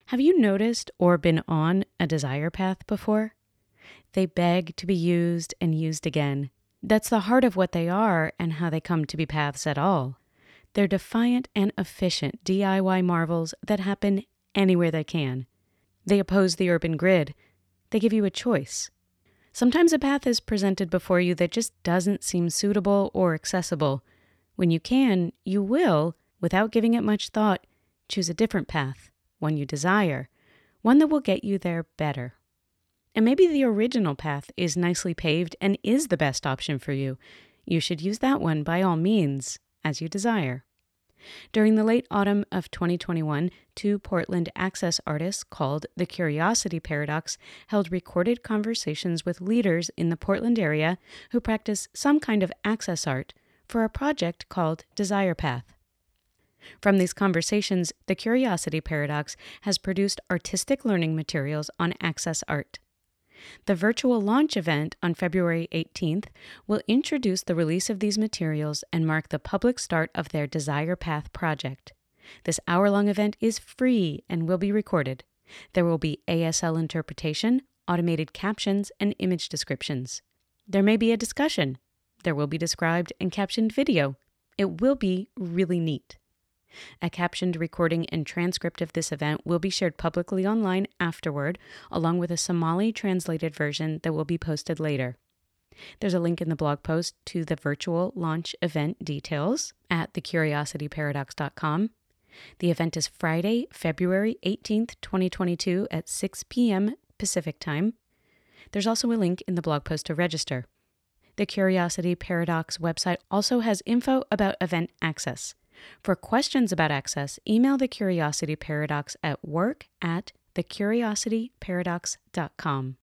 Have you noticed or been on a desire path before? They beg to be used and used again. That's the heart of what they are and how they come to be paths at all. They're defiant and efficient DIY marvels that happen anywhere they can. They oppose the urban grid. They give you a choice. Sometimes a path is presented before you that just doesn't seem suitable or accessible. When you can, you will, without giving it much thought, choose a different path, one you desire, one that will get you there better. And maybe the original path is nicely paved and is the best option for you. You should use that one by all means, as you desire. During the late autumn of 2021, two Portland access artists called The Curiosity Paradox held recorded conversations with leaders in the Portland area who practice some kind of access art for a project called Desire Path. From these conversations, The Curiosity Paradox has produced artistic learning materials on access art. The virtual launch event on February 18th will introduce the release of these materials and mark the public start of their Desire Path project. This hour-long event is free and will be recorded. There will be ASL interpretation, automated captions, and image descriptions. There may be a discussion. There will be described and captioned video. It will be really neat. A captioned recording and transcript of this event will be shared publicly online afterward, along with a Somali translated version that will be posted later. There's a link in the blog post to the virtual launch event details at thecuriosityparadox.com. The event is Friday, February 18th, 2022 at 6 p.m. Pacific Time. There's also a link in the blog post to register. The Curiosity Paradox website also has info about event access. For questions about access, email the Curiosity Paradox at work@thecuriosityparadox.com.